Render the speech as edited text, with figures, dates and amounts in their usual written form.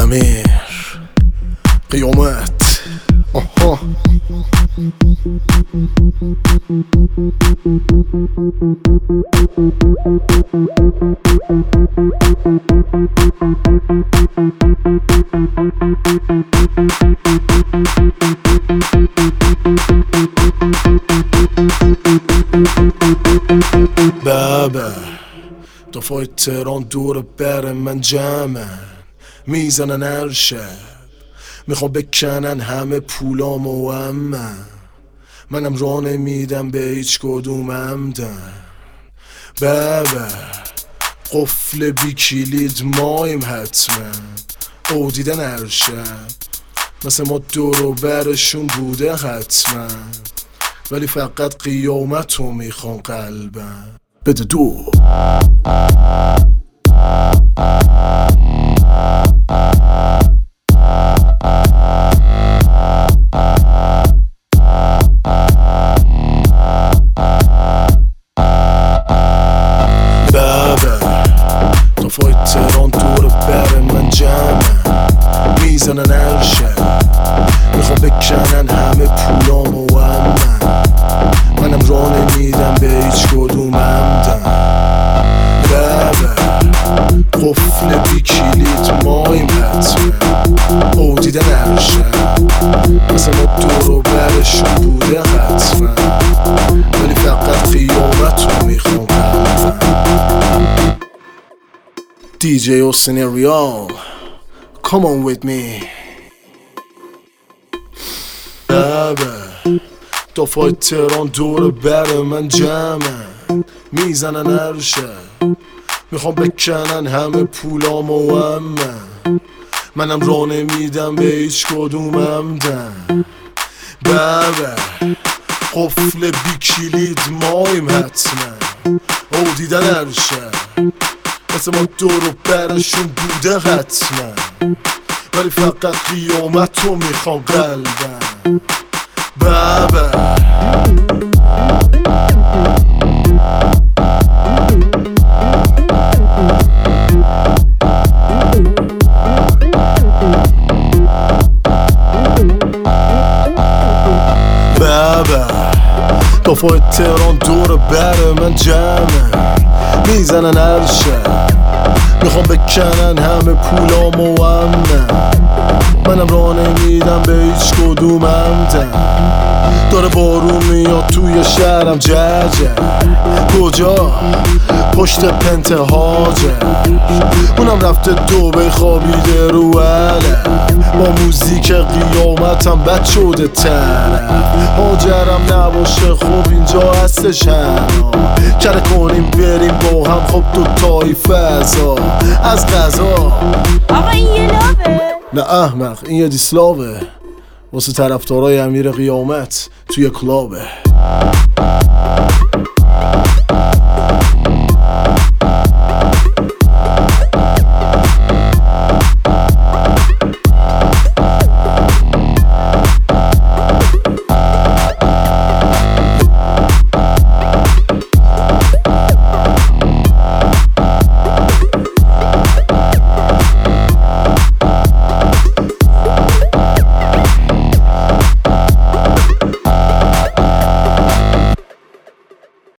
امیر قیامت. آها بابا دفعه تهران دور بر من جمعن، میزنن هر شب میخوام بکنن همه پولام و منم راه نمیدم به هیچ کدوم عمدن. بابا قفل بی کلید مایم حتما، او دیدن هر شب مثل ما دور و برشون بوده حتما، ولی فقط قیامتو میخوام قلبم بده دو. دفعه تهران دور بر من جمعن، میزنن هر شب میخوام بکنن همه پولام و منم راه نمیدم به هیچ کدوم عمدن. بابا قفل بی کلید مایم حتما، او دیدن هر شب مثل ما دور و برشون بوده حتما، ولی فقط قیامتو میخوام قلبم. DJ Austin Real, come on with me. بابا دفعه تهران دور بر من جمعن، میزنن هر شب میخوام بکنن همه پولام و منم راه نمیدم به هیچ کدوم عمدن. بابا قفل بی کلید مایم حتما، او دیدن هر شب مثل ما دور و برشون بوده حتما، ولی فقط قیامتو میخوام قلبم. بابا دفعه تهران دور بر من جمعن، میزنن هر شب میخوام بکنن همه پولام و منم راه نمیدم به هیچ کدوم عمدن. داره بارون میاد توی شهرم جرجه، کجا؟ پشت پنت هاجه، اونم رفته دوبه خوابیده رو علم، با موزیک قیامتم بد شده تنم. هاجرم نباشه خب اینجا هستش هنها، کره کنیم بریم با هم خب دوتایی فضا از غذا. آقا این یه لابه؟ نه احمق، این یه دیسلاوه واسه طرفدارای امیر قیامت توی کلابه.